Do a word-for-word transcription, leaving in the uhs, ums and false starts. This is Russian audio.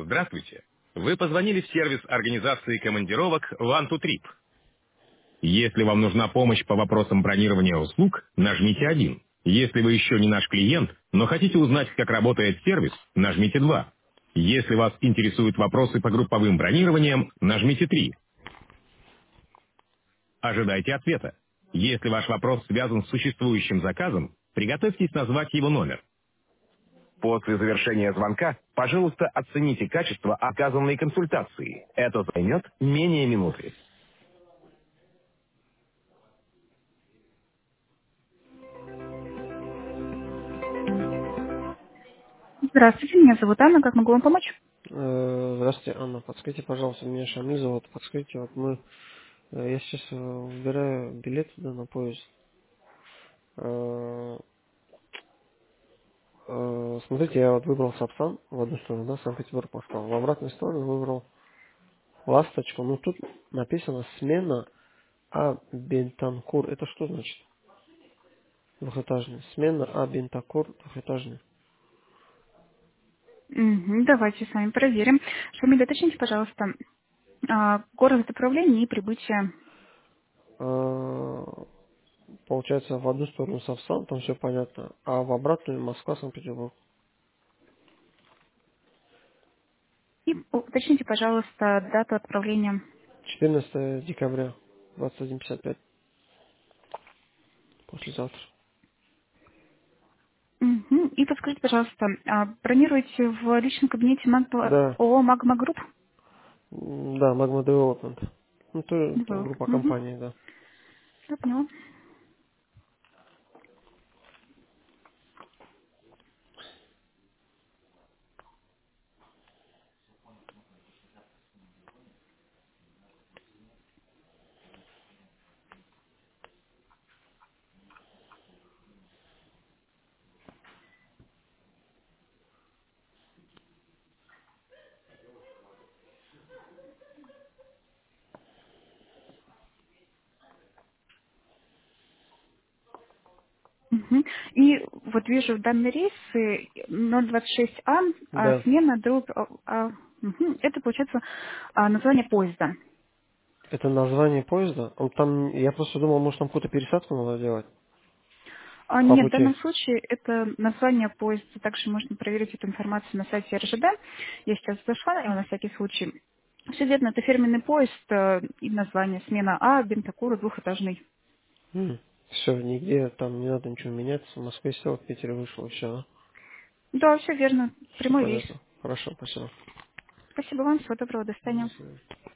Здравствуйте. Вы позвонили в сервис организации командировок One to Trip. Если вам нужна помощь по вопросам бронирования услуг, нажмите один. Если вы еще не наш клиент, но хотите узнать, как работает сервис, нажмите два. Если вас интересуют вопросы по групповым бронированиям, нажмите три. Ожидайте ответа. Если ваш вопрос связан с существующим заказом, приготовьтесь назвать его номер. После завершения звонка, пожалуйста, оцените качество оказанной консультации. Это займет менее минуты. Здравствуйте, меня зовут Анна, как могу вам помочь? Э, Здравствуйте, Анна. Подскажите, пожалуйста, меня Шамиль зовут. Подскажите, вот мы, э, я сейчас э, выбираю билет туда на поезд. Э, э, Смотрите, я вот выбрал Сапсан в одну сторону, да, Санкт-Петербург, Москва. В обратную сторону выбрал Ласточку. Ну, тут написано смена А Бентанкур. Это что значит? Двухэтажный. Смена А Бентанкур двухэтажный. Мгм, давайте с вами проверим. Шамиль, уточните, пожалуйста, а, город отправления и прибытия. Э, Получается, в одну сторону Сапсан, там все понятно, а в обратную Москва, Санкт-Петербург. И уточните, пожалуйста, дату отправления. четырнадцатое декабря, двадцать один пятьдесят пять, послезавтра. Мгм. И подскажите, пожалуйста, а, бронируете в личном кабинете Магма- Да, ООО «Магма Групп»? м, да, Magma Development. Ну, тоже там Да. группа Мгм. компаний, да. Я поняла. Мгм. И вот вижу данный рейс э, ноль двадцать шесть А, а Да, смена дробь, а, а, мгм. Это получается а, название поезда. это название поезда. Он там, я просто думал, может, там какую-то пересадку надо делать А, по нет, в пути. данном случае это название поезда. Также можно проверить эту информацию на сайте эр жэ дэ. Я сейчас зашла на него на всякий случай. Все верно, это фирменный поезд э, и название смена А, Бентакура, двухэтажный. Все, нигде там не надо ничего менять. В Москве сел, в Питере вышел, все. Да, все верно, Все прямой рейс. понятно. Хорошо, спасибо. Спасибо вам, всего доброго, до До свидания. свидания.